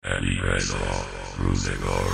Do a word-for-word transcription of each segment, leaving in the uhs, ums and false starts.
علی رضا روزگار.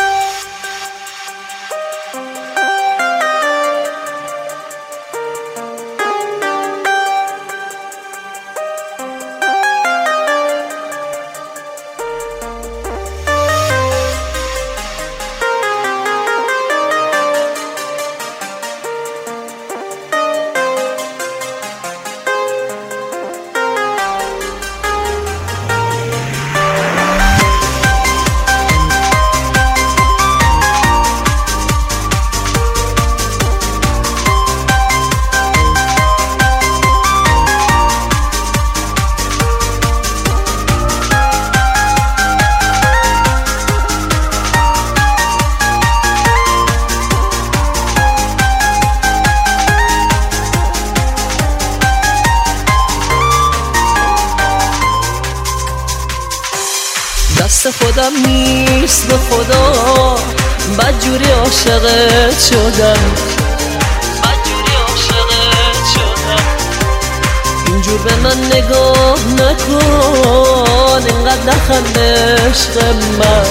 دست خودم نیست به خدا، بدجوری عاشقت شدم، بدجوری عاشقت شدم. اینجور به من نگاه نکن، اینقدر نخند عشق من.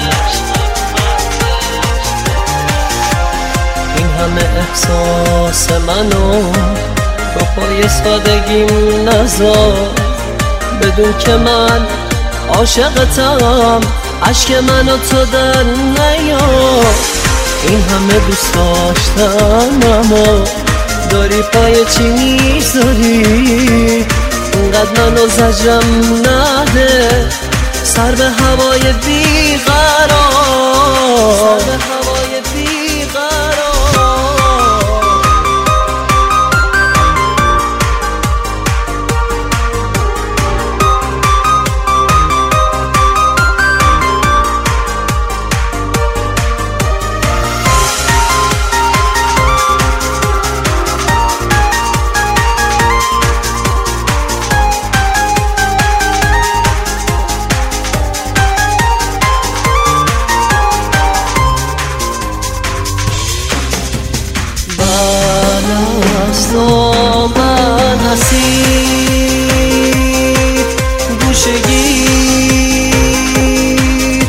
این همه احساس منو تو پای سادگیم نذار، بدون که من عاشقتم، عشق منو تو در نیار. این همه دوست داشتم اما داری پای چی میذاری؟ اینقدر منو زجرم نده، سر به هوای بیقرار، سر به هوای بیقرار. من حسید گوشگیر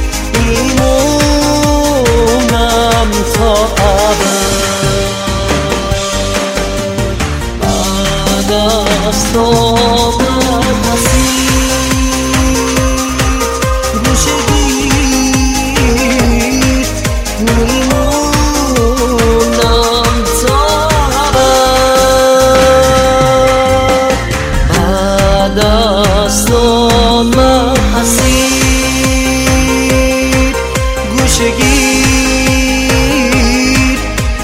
میمونم تا ابد، بعد از تو من حسید گوشگیر میمونم تا دست و من حسید گوشگیر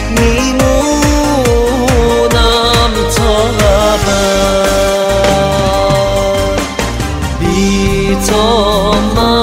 میمونم تا ابد، بی تو من